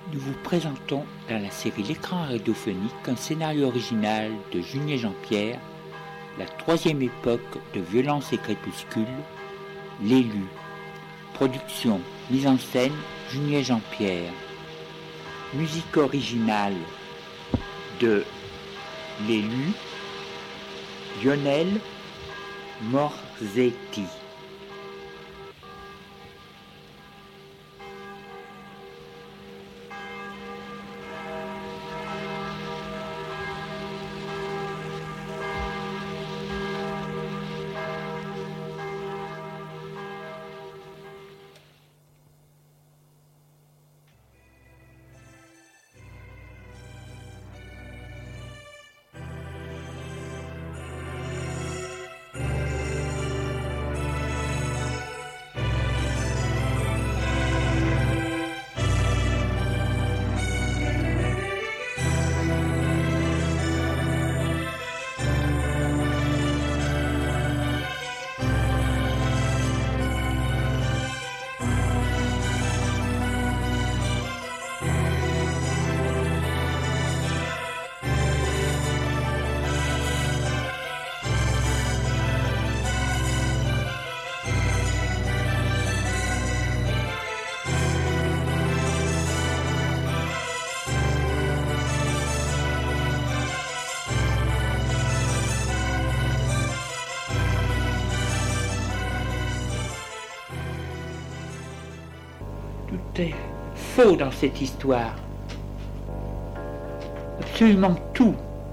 Nous vous présentons dans la série L'écran radiophonique un scénario original de Junier Jean-Pierre, la troisième époque de Violence et Crépuscule, L'élu. Production, mise en scène, Junier Jean-Pierre. Musique originale de L'élu, Lionel Morzetti. Tout est faux dans cette histoire. Absolument tout.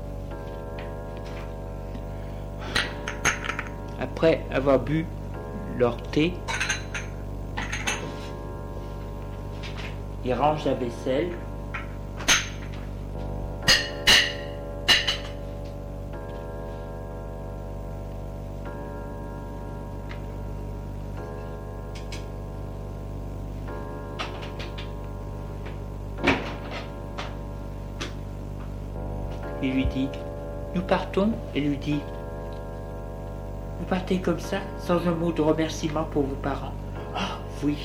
Après avoir bu leur thé, ils rangent la vaisselle. Il lui dit, nous partons, et lui dit, vous partez comme ça, sans un mot de remerciement pour vos parents? Ah, oui.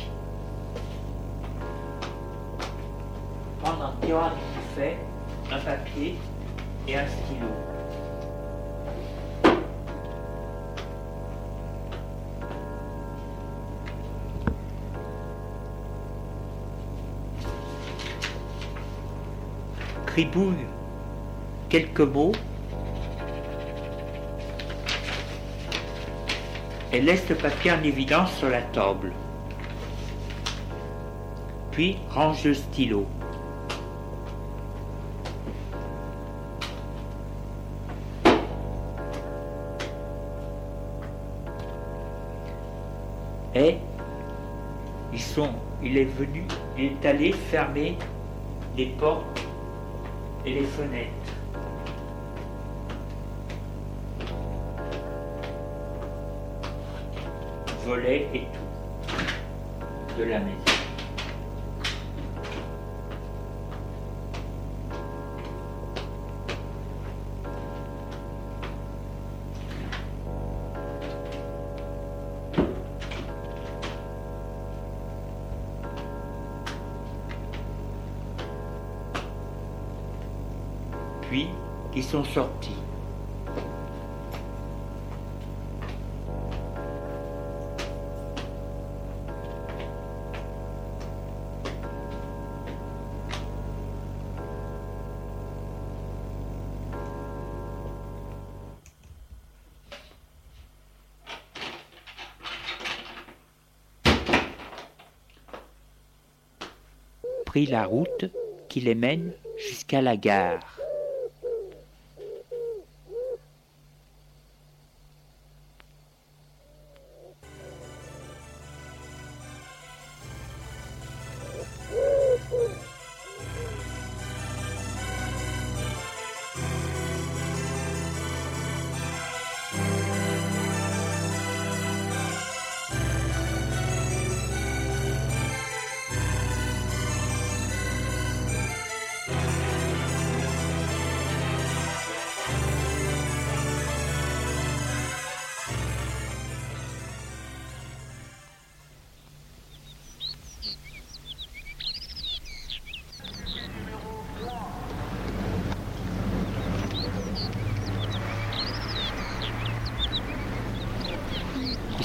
Prendre un tiroir du buffet, un papier et un stylo. Cribouille quelques mots et laisse le papier en évidence sur la table. Puis range le stylo. Et il est allé fermer les portes et les fenêtres. Volets et tout de la maison. Puis, ils sont sortis. Prit la route qui les mène jusqu'à la gare.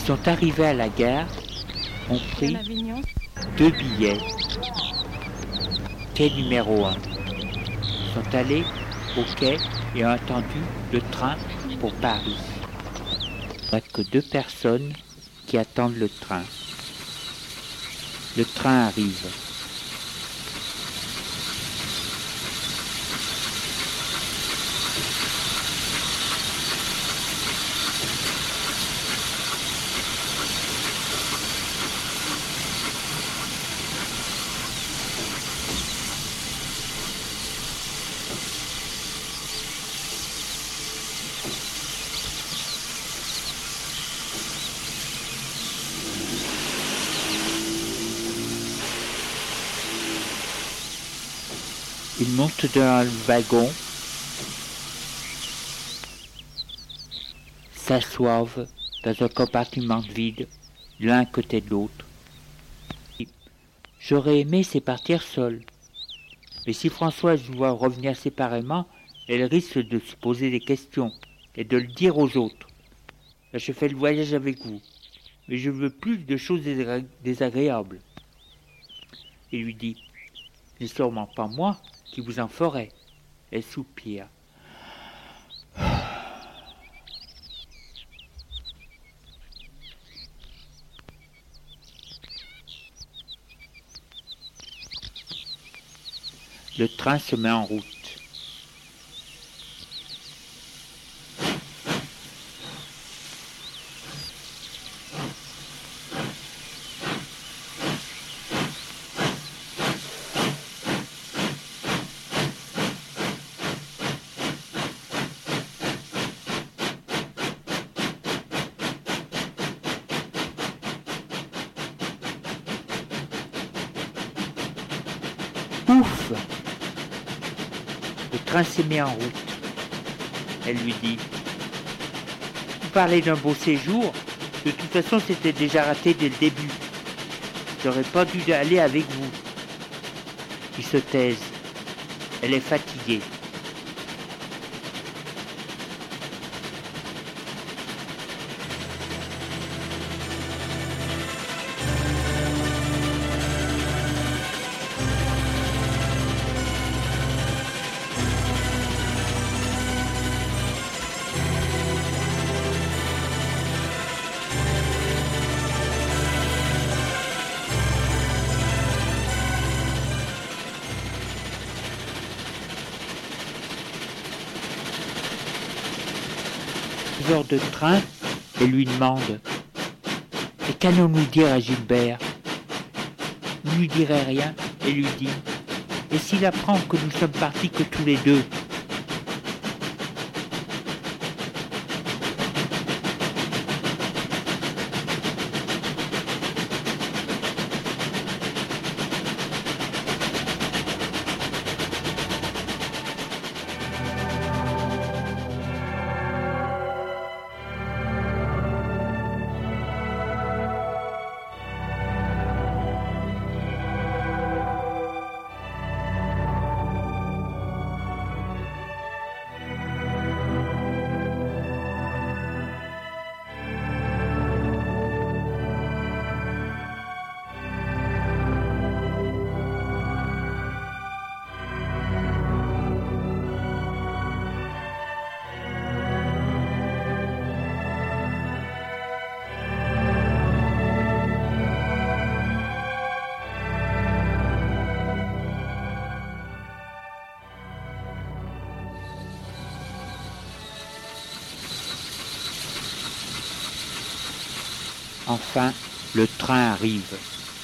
sont arrivés à la gare, ont pris 2 billets. Quai numéro 1. Ils sont allés au quai et ont attendu le train pour Paris. Il n'y a que 2 personnes qui attendent le train. Le train arrive. Ils montent dans le wagon, s'assoivent dans un compartiment vide, l'un à côté de l'autre. J'aurais aimé c'est partir seul. Mais si Françoise doit revenir séparément, elle risque de se poser des questions et de le dire aux autres. Là, je fais le voyage avec vous, mais je veux plus de choses désagréables. Il lui dit, c'est sûrement pas moi qui vous en ferai. Elle soupire. Le train se met en route. Ouf! Le train s'est mis en route. Elle lui dit, vous parlez d'un beau séjour? De toute façon, c'était déjà raté dès le début. J'aurais pas dû aller avec vous. Il se taise. Elle est fatiguée. Heures de train et lui demande « Et qu'allons-nous dire à Gilbert ?» Il ne lui dirait rien et lui dit « Et s'il apprend que nous sommes partis que tous les deux ?» Enfin, le train arrive.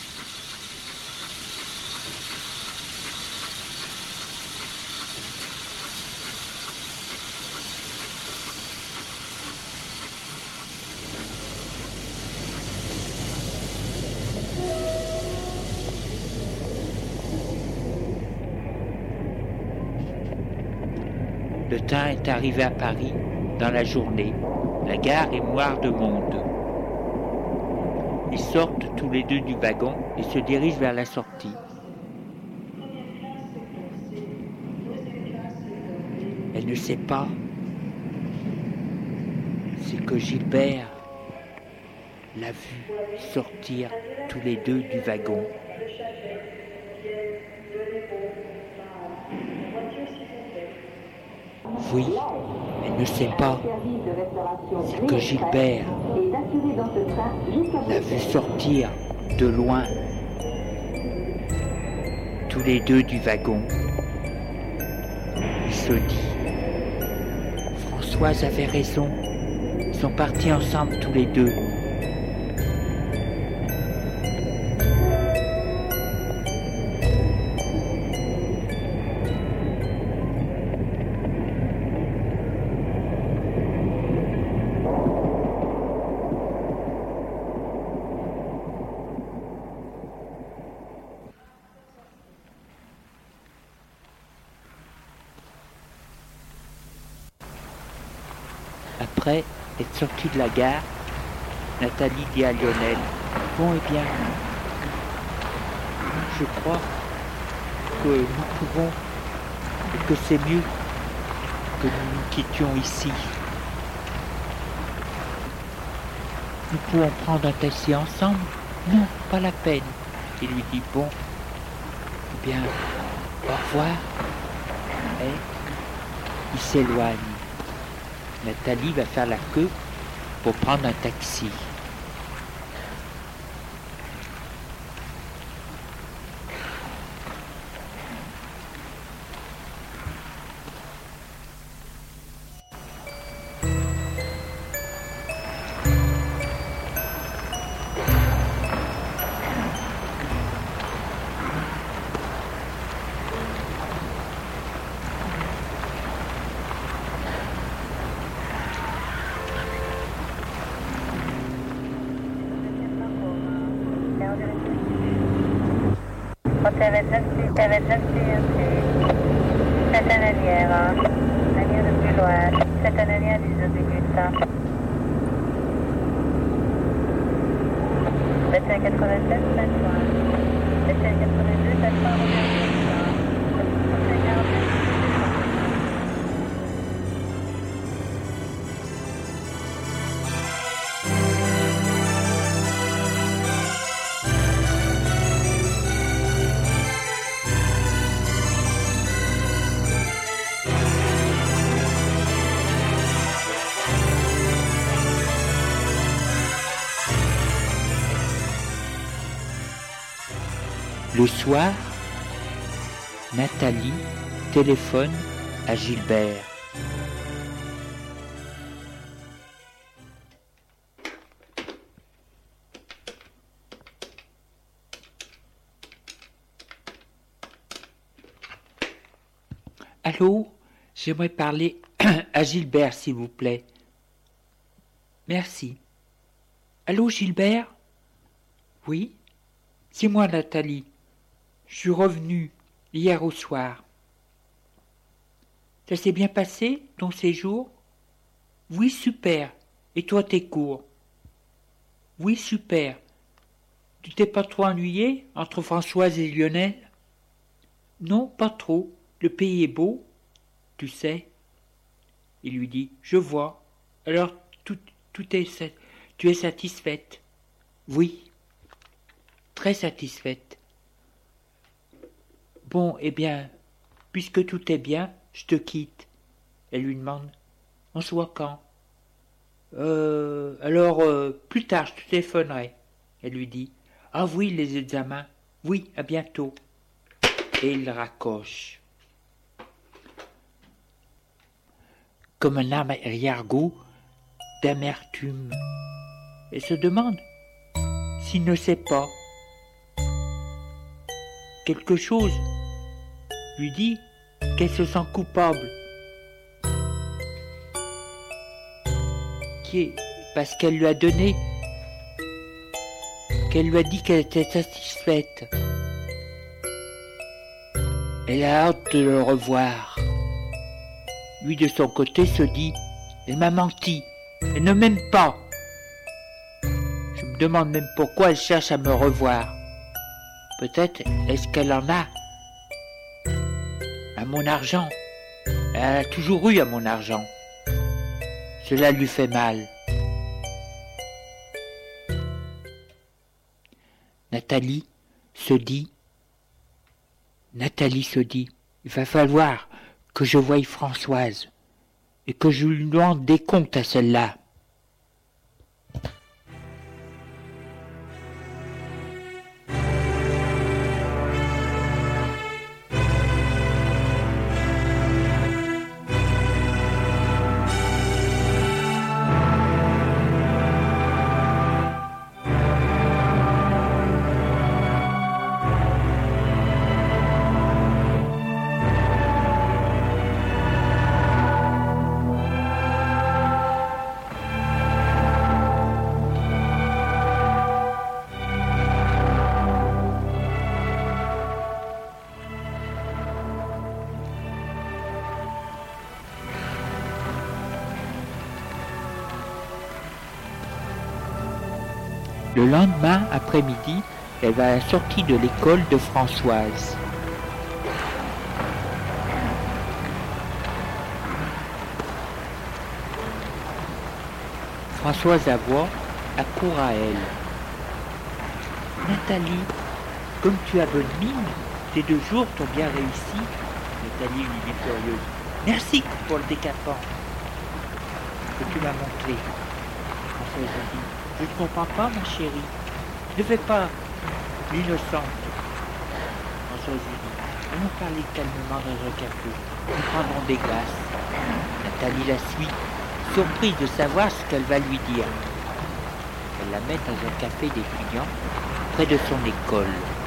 Le train est arrivé à Paris dans la journée. La gare est moire de monde. Ils sortent tous les deux du wagon et se dirigent vers la sortie. Elle ne sait pas. C'est que Gilbert l'a vu sortir tous les deux du wagon. Oui, elle ne sait pas. C'est que Gilbert l'a vu sortir de loin, tous les deux du wagon. Il se dit, Françoise avait raison, ils sont partis ensemble tous les deux. Après être sortie de la gare, Nathalie dit à Lionel, « Bon, eh bien, je crois que nous pouvons, et que c'est mieux que nous nous quittions ici. Nous pouvons prendre un taxi ensemble? Non, pas la peine. » Il lui dit, « Bon, eh bien, au revoir. » Et il s'éloigne. Nathalie va faire la queue pour prendre un taxi. Settanelliera, Daniele più lo è, Settanelliera di Giuditta. Lettera 87, 7, lettera 82, 7, Le soir, Nathalie téléphone à Gilbert. Allô, j'aimerais parler à Gilbert, s'il vous plaît. Merci. Allô, Gilbert? Oui, c'est moi, Nathalie. Je suis revenu hier au soir. Ça s'est bien passé, ton séjour? Oui, super. Et toi, tes cours? Oui, super. Tu t'es pas trop ennuyé entre Françoise et Lionel? Non, pas trop. Le pays est beau, tu sais. Il lui dit, je vois. Alors, tu es satisfaite? Oui, très satisfaite. Bon, eh bien, puisque tout est bien, je te quitte. Elle lui demande, on se voit quand? Alors, plus tard, je te téléphonerai. Elle lui dit, ah oui, les examens. Oui, à bientôt. Et il raccroche. Comme un arrière-goût d'amertume. Elle se demande s'il ne sait pas. Quelque chose lui dit qu'elle se sent coupable. Parce qu'elle lui a donné, qu'elle lui a dit qu'elle était satisfaite. Elle a hâte de le revoir. Lui, de son côté, se dit, elle m'a menti, elle ne m'aime pas. Je me demande même pourquoi elle cherche à me revoir. Peut-être est-ce qu'elle en a à mon argent. Elle a toujours eu à mon argent. Cela lui fait mal. Nathalie se dit, il va falloir que je voie Françoise et que je lui demande des comptes à celle-là. Le lendemain après-midi, elle va à la sortie de l'école de Françoise. Françoise Avoie accourt à elle. Nathalie, comme tu as bonne mine, tes 2 jours t'ont bien réussi. Nathalie lui dit furieuse. Merci pour le décapant que tu m'as montré. Françoise lui dit. Je ne comprends pas, ma chérie. Ne fais pas l'innocente. Françoise lui dit. Allons parler calmement dans un café. Nous prendrons des glaces. Nathalie la suit, surprise de savoir ce qu'elle va lui dire. Elle la met dans un café d'étudiants près de son école.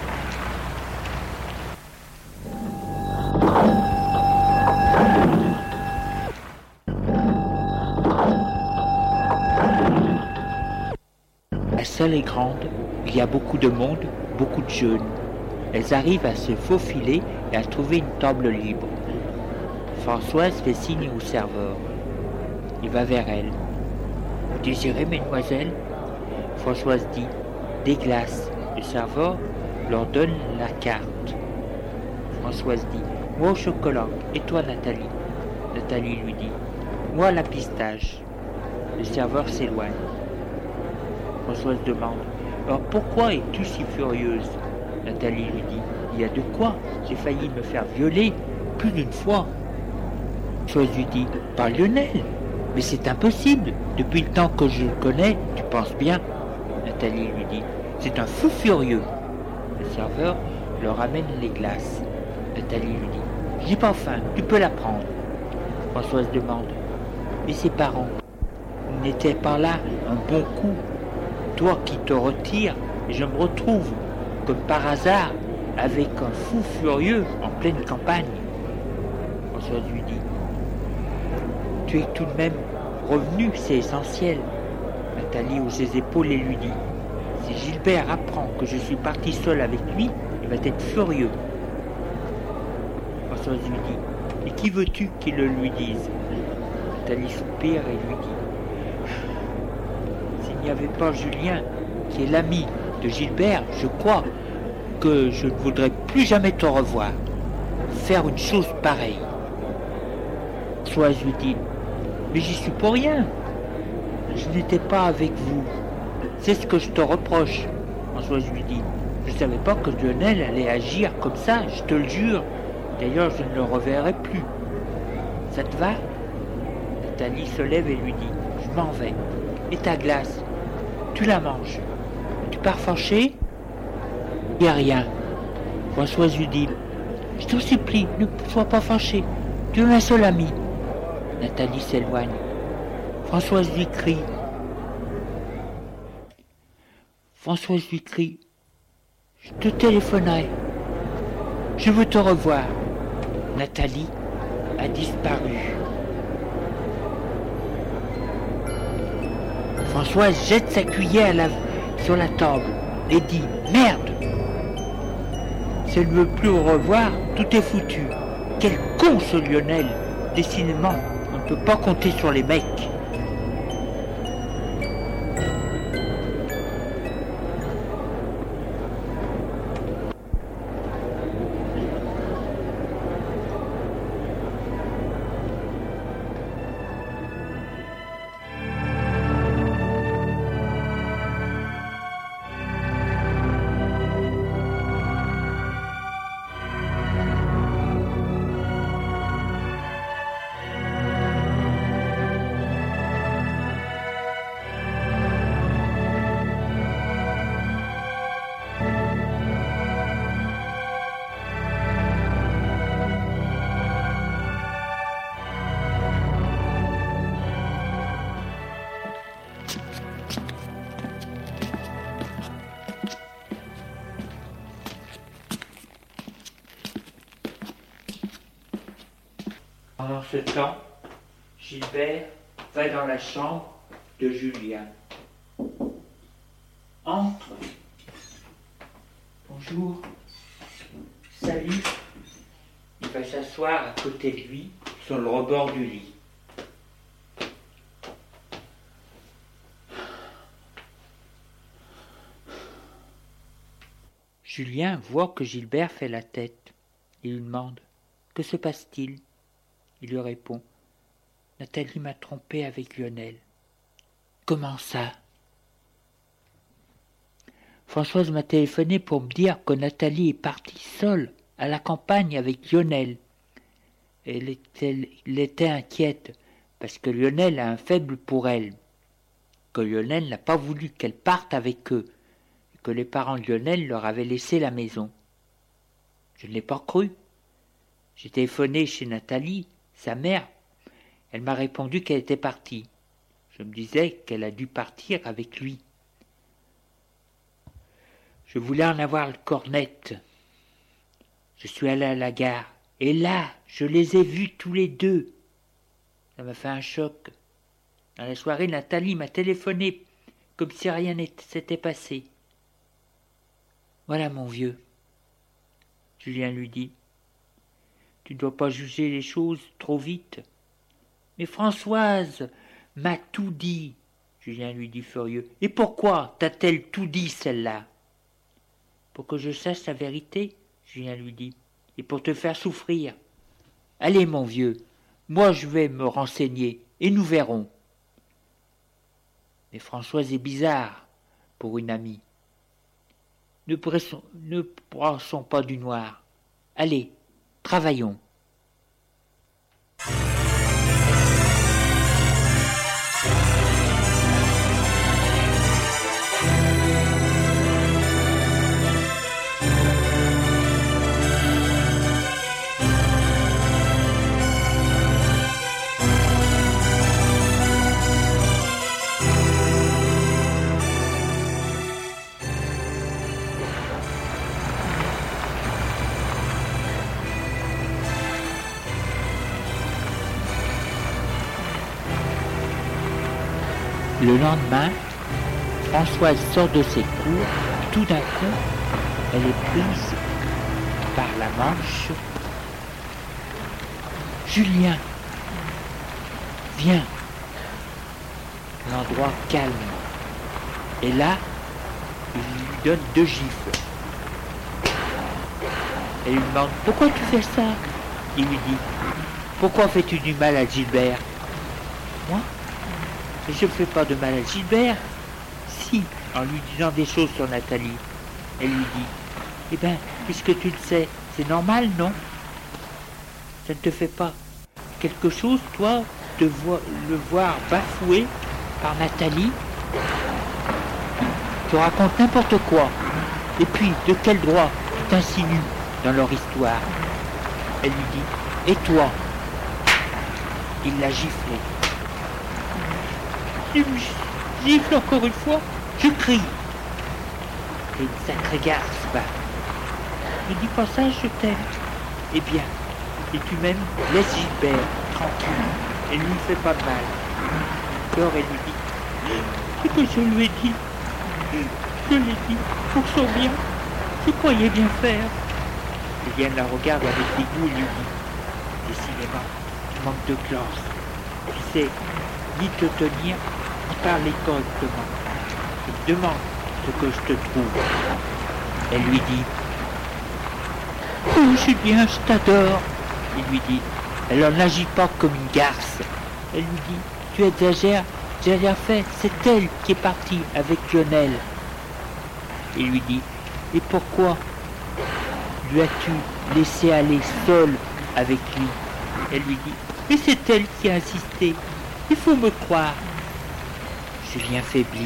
La salle est grande, il y a beaucoup de monde, beaucoup de jeunes. Elles arrivent à se faufiler et à trouver une table libre. Françoise fait signe au serveur. Il va vers elle. Vous désirez, mesdemoiselles? Françoise dit, des glaces. Le serveur leur donne la carte. Françoise dit, moi au chocolat. Et toi, Nathalie? Nathalie lui dit, moi à la pistache. Le serveur s'éloigne. Françoise demande, alors pourquoi es-tu si furieuse? Nathalie lui dit, il y a de quoi, j'ai failli me faire violer plus d'une fois. Françoise lui dit, par Lionel, mais c'est impossible, depuis le temps que je le connais, tu penses bien. Nathalie lui dit, c'est un fou furieux. Le serveur leur ramène les glaces. Nathalie lui dit, j'ai pas faim, tu peux la prendre. Françoise demande, et ses parents n'étaient pas là un bon coup? Toi qui te retires, et je me retrouve, comme par hasard, avec un fou furieux en pleine campagne. Françoise lui dit, tu es tout de même revenu, c'est essentiel. Nathalie hausse ses épaules et lui dit, si Gilbert apprend que je suis parti seul avec lui, il va être furieux. Françoise lui dit, et qui veux-tu qu'il le lui dise? Nathalie soupire et lui dit, s'il n'y avait pas Julien, qui est l'ami de Gilbert, je crois que je ne voudrais plus jamais te revoir. Faire une chose pareille. Françoise lui dit, mais j'y suis pour rien. Je n'étais pas avec vous. C'est ce que je te reproche. Françoise lui dit, je ne savais pas que Lionel allait agir comme ça, je te le jure. D'ailleurs, je ne le reverrai plus. Ça te va? Nathalie se lève et lui dit, je m'en vais. Et ta glace, tu la manges. Tu pars fâché? Il n'y a rien. Françoise lui dit, je te supplie, ne sois pas fâché. Tu es ma seule amie. Nathalie s'éloigne. Françoise lui crie, je te téléphonerai. Je veux te revoir. Nathalie a disparu. Françoise jette sa cuillère sur la table et dit, merde! Si elle ne veut plus au revoir, tout est foutu. Quel con ce Lionel! Décidément, on ne peut pas compter sur les mecs. Pendant ce temps, Gilbert va dans la chambre de Julien. Entre. Bonjour. Salut. Il va s'asseoir à côté de lui, sur le rebord du lit. Julien voit que Gilbert fait la tête. Il lui demande « Que se passe-t-il » Il lui répond « Nathalie m'a trompé avec Lionel. »« Comment ça ?» Françoise m'a téléphoné pour me dire que Nathalie est partie seule à la campagne avec Lionel. Elle était inquiète parce que Lionel a un faible pour elle, que Lionel n'a pas voulu qu'elle parte avec eux, et que les parents de Lionel leur avaient laissé la maison. Je ne l'ai pas cru. J'ai téléphoné chez Nathalie, sa mère. Elle m'a répondu qu'elle était partie. Je me disais qu'elle a dû partir avec lui. Je voulais en avoir le cornet. Je suis allé à la gare, et là, je les ai vus tous les deux. Ça m'a fait un choc. Dans la soirée, Nathalie m'a téléphoné, comme si rien s'était passé. Voilà, mon vieux. Julien lui dit. Tu ne dois pas juger les choses trop vite. Mais Françoise m'a tout dit, Julien lui dit furieux. Et pourquoi t'a-t-elle tout dit, celle-là? Pour que je sache la vérité, Julien lui dit, et pour te faire souffrir. Allez, mon vieux, moi je vais me renseigner, et nous verrons. Mais Françoise est bizarre pour une amie. Ne brassons pas du noir. Allez, travaillons. Le lendemain, Françoise sort de ses cours. Tout d'un coup, elle est prise par la manche. « Julien, viens !» L'endroit calme. Et là, il lui donne 2 gifles. Elle lui demande « Pourquoi tu fais ça ?» Il lui dit « Pourquoi fais-tu du mal à Gilbert ?»« Moi ? Mais je ne fais pas de mal à Gilbert. » Si, en lui disant des choses sur Nathalie. Elle lui dit « Eh bien, puisque tu le sais, c'est normal, non ? Ça ne te fait pas quelque chose, toi, de le voir bafoué par Nathalie ? Tu racontes n'importe quoi. Et puis, de quel droit tu t'insinues dans leur histoire ?» Elle lui dit « Et toi ?» Il l'a giflé. « Tu me gifles encore une fois ?» Je crie. « T'es une sacrée garce, va. Ne dis pas ça, je t'aime. Eh bien, et tu m'aimes, laisse Gilbert tranquille. Elle ne lui fait pas de mal. » Alors elle lui dit « Ce que je lui ai dit, je l'ai dit pour son bien. Je croyais bien faire. » Julien la regarde avec dégoût et lui dit « Décidément, tu manques de classe. Tu sais ni te tenir, ni parler correctement. Je te demande ce que je te trouve. » Elle lui dit « Oh Julien, je t'adore. » Il lui dit « Elle n'agit pas comme une garce. » Elle lui dit « Tu exagères, j'ai rien fait, c'est elle qui est partie avec Lionel. » Il lui dit « Et pourquoi lui as-tu laissé aller seule avec lui ?» Elle lui dit « Mais c'est elle qui a insisté. Il faut me croire. » Julien faiblit.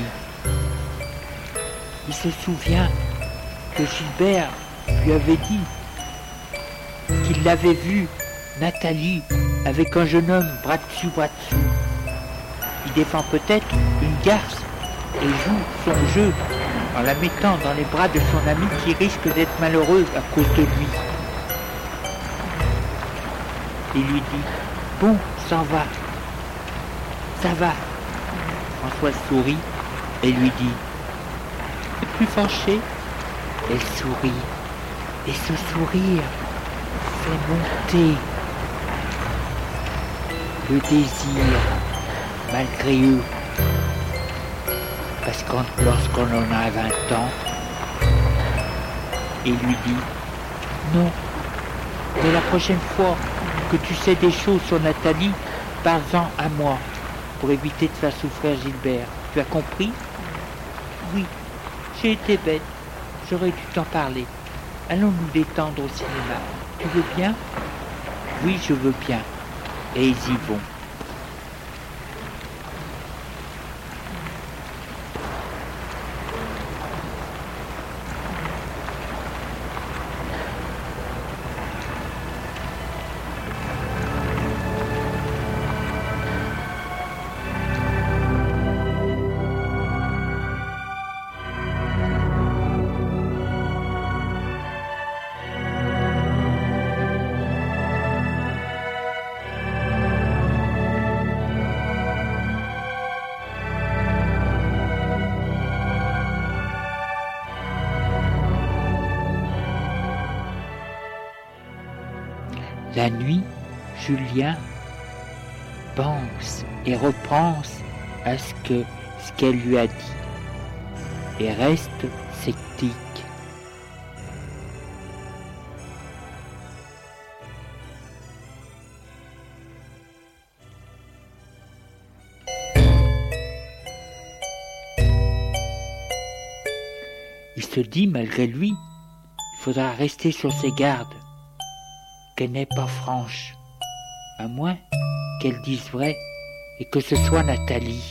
Il se souvient que Gilbert lui avait dit qu'il l'avait vue, Nathalie, avec un jeune homme bras dessus, bras dessous. Il défend peut-être une garce et joue son jeu en la mettant dans les bras de son ami qui risque d'être malheureuse à cause de lui. Il lui dit Bon, ça va. Ça va. Françoise sourit et lui dit « Plus fâchée ?» Elle sourit. Et ce sourire fait monter le désir malgré eux. Parce que lorsqu'on en a 20 ans, il lui dit « Non, mais la prochaine fois que tu sais des choses sur Nathalie, parle-en à moi, pour éviter de faire souffrir Gilbert. Tu as compris ?» « Oui, j'ai été bête, j'aurais dû t'en parler. Allons nous détendre au cinéma. Tu veux bien ?»« Oui, je veux bien. » Et ils y vont. La nuit, Julien pense et repense à ce qu'elle lui a dit et reste sceptique. Il se dit malgré lui, il faudra rester sur ses gardes, qu'elle n'est pas franche, à moins qu'elle dise vrai et que ce soit Nathalie.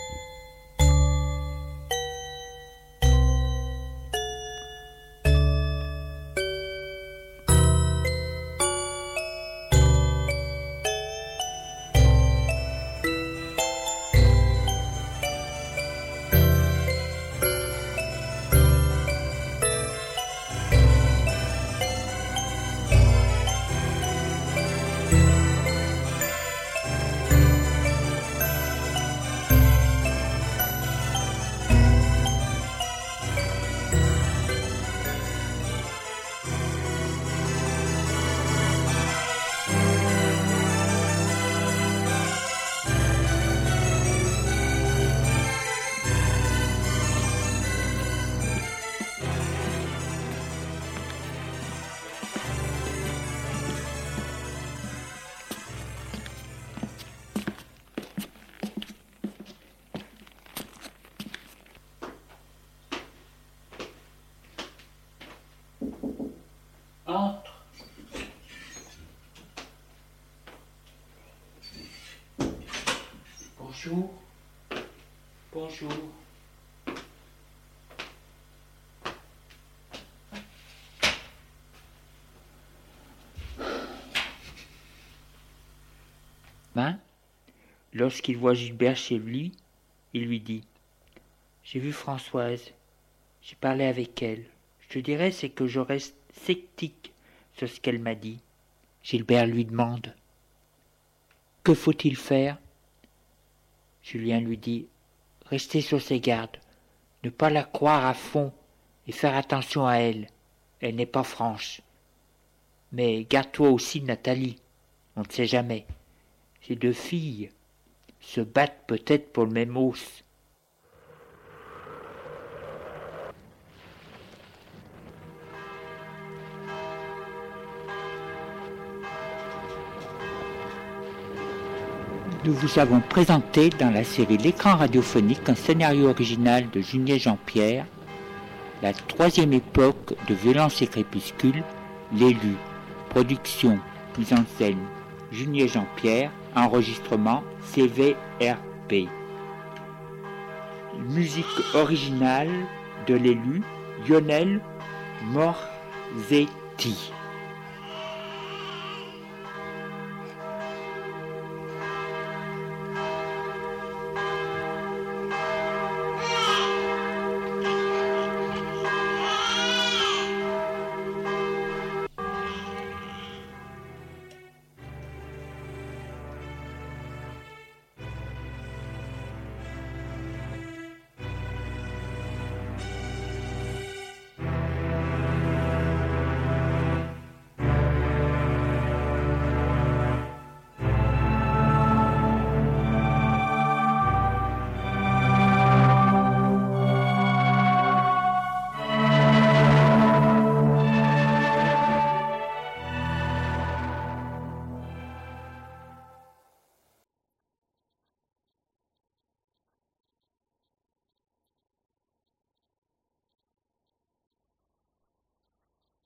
Entre. Bonjour. Bonjour. Lorsqu'il voit Gilbert chez lui, il lui dit « J'ai vu Françoise, j'ai parlé avec elle. Je te dirais, c'est que je reste sceptique sur ce qu'elle m'a dit. » Gilbert lui demande « Que faut-il faire ?» Julien lui dit « Rester sur ses gardes, ne pas la croire à fond et faire attention à elle. Elle n'est pas franche. Mais garde-toi aussi de Nathalie, on ne sait jamais. Ces deux filles se battent peut-être pour le même os. » Nous vous avons présenté dans la série L'écran radiophonique un scénario original de Julien Jean-Pierre, la troisième époque de Violence et Crépuscule, l'élu. Production, mise en scène, Julien Jean-Pierre, enregistrement CVRP. Musique originale de l'élu, Lionel Morzetti.